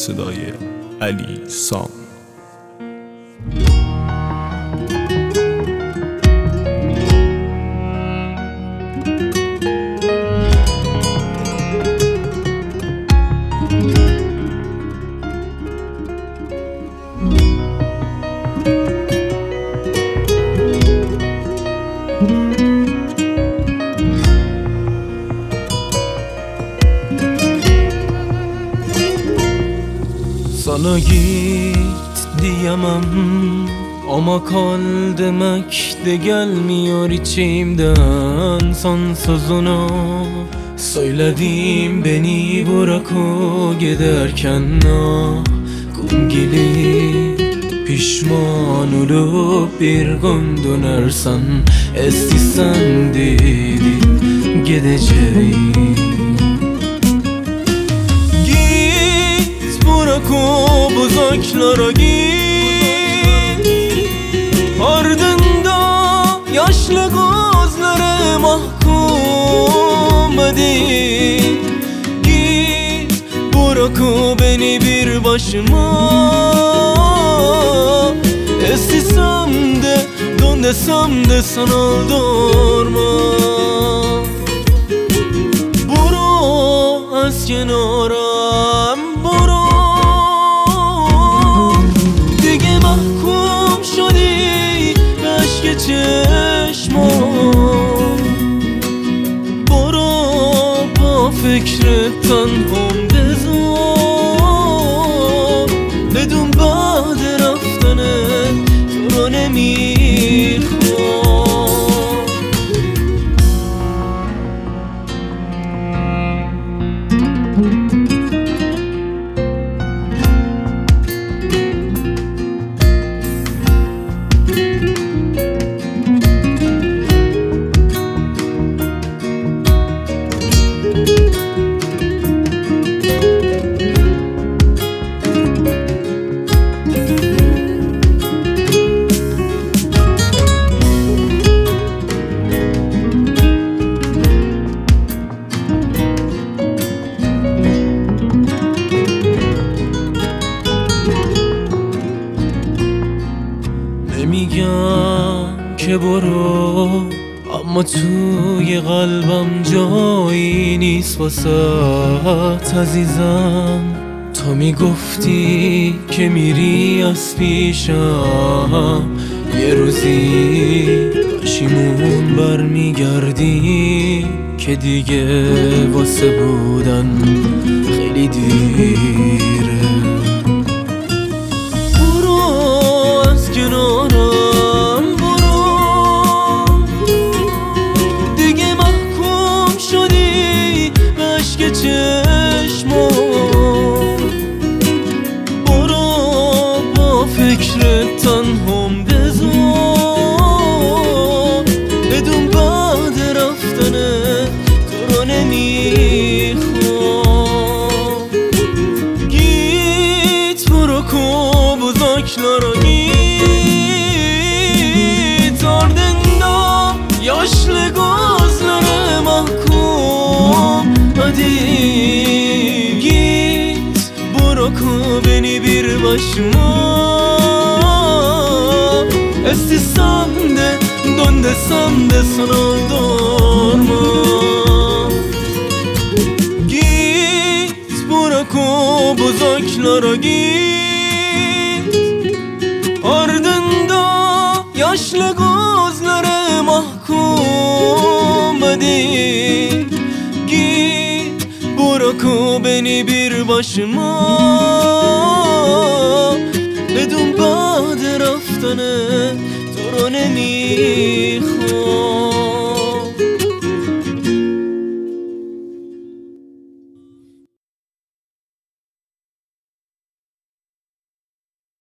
صدای علی سام. Sana git diyemem ama kal demek de gelmiyor içimden. Son sözünü söyledim, beni bırak o giderken. Ah kum gelip pişman olup bir gün dönersen, esti sen dedin gideceğim. Bırak o uzaklara git, ardında yaşlı gözlere mahkum edin. Git bırak o beni bir başıma, istesem de dön desem de sana aldırma. Buru az kenaram buru محکوم شدی به عشق چشمام. برو با فکر تنهام بذار، بدون بعد رفتنت تو رو نمیخوام. میگم که برو، اما توی قلبم جایی نیست واسه عزیزم. تو میگفتی که میری از پیشم، یه روزی پشیمون برمیگردی که دیگه واسه بودن خیلی دیره. کنارم برو، دیگه محکوم شدی به عشق چشمام. برو با فکر تنهام بذار، بدون بعد رفتنه تو رو نمیخوام. گیت برو کو buzaklara git, ardında yaşlı gözlere mahkum. Hadi git bırak beni bir başıma, istesem de dön desem de sana aldırma. Git bırak o buzaklara git, ardında yaşlı gözlere mahkum edin. Git bırak beni bir başıma, بدون بعد رفتنه تو رو نمیخوام.